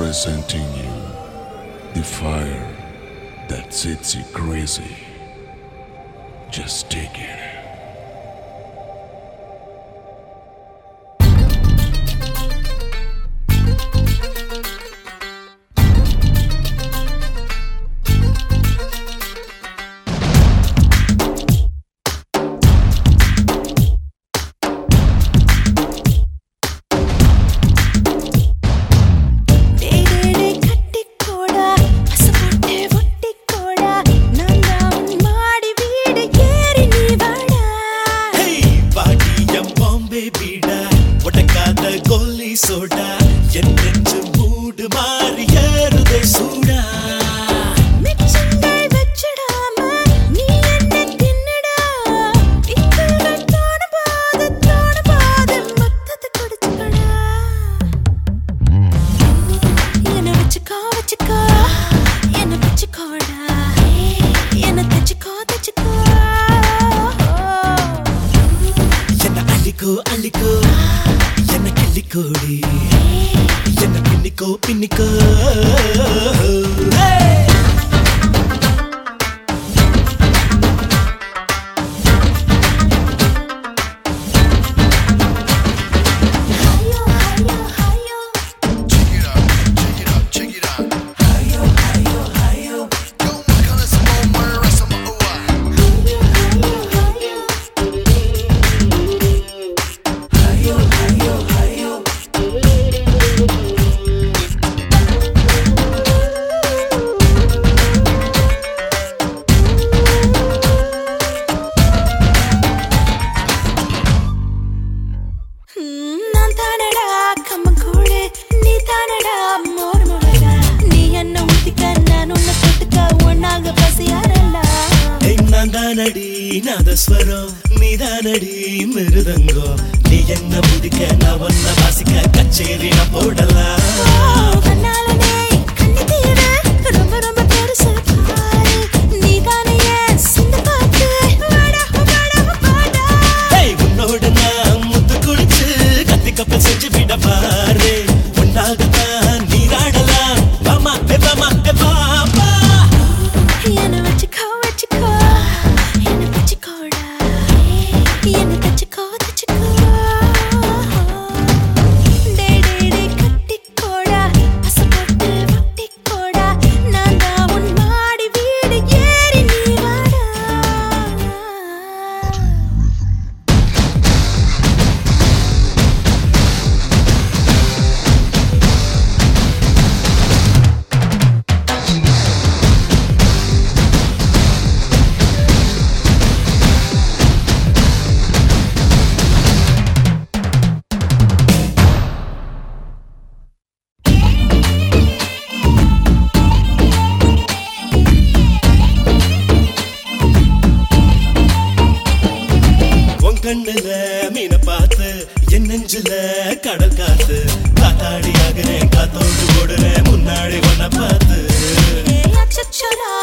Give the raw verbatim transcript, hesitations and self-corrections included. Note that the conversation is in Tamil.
presenting you the fire that sets you crazy. Just take it. Soda என் நெஞ்சு மூடு மாறி ஏறுதே சூடா மிச்சங்கள் வச்சிடாம நீ என்ன தின்னுடா இக்கல்கள் தோண பாத தோண பாத மொத்தத்தை குடிச்சுக்கடா என்ன வச்சுக்கோ வச்சுக்கோ என்ன வச்சுக்கோடா என்ன தச்சுக்கோ தச்சுக்கோ என்ன அள்ளிக்கோ அள்ளிக்கோ என்ன கிள்ளிக்கோடி என்ன பின்னிக்கோ பின்னிக்கோ நானடி நாதஸ்வரம் நீதானடி மிருதங்கம் நீ என்ன முதிக்க நான் ஒன்ன வாசிக்க கச்சேரி நான் போடலாம் ரொம்ப ரொம்ப பெருசு நீதானே சிந்து பார்த்து உன்னோட நான் முத்து குடிச்சு கத்தி கப்பல் செஞ்சு விட பாரு உன்னாகத்தான் நீராடலாம் பாமா பாமா பாப்பா என்ன வச்சுக்கோ வச்சுக்கோ என்ன வச்சுக்கோடா என்ன தச்சுக்கோ தச்சுக்கோ டே டே டே கட்டிக்கோடா பசப்பட்டு வட்டிக்கோடா நான் தான் உன் மாடி வீடு ஏறி நீ வாடா கண்ணுல மீனை பார்த்து என் நெஞ்சுல கடல் காத்து காத்தாடி ஆகிறேன் காத்தோடு ஓடுறேன் முன்னாடி ஒன்ன பார்த்து ஏ அச்சச்சோடா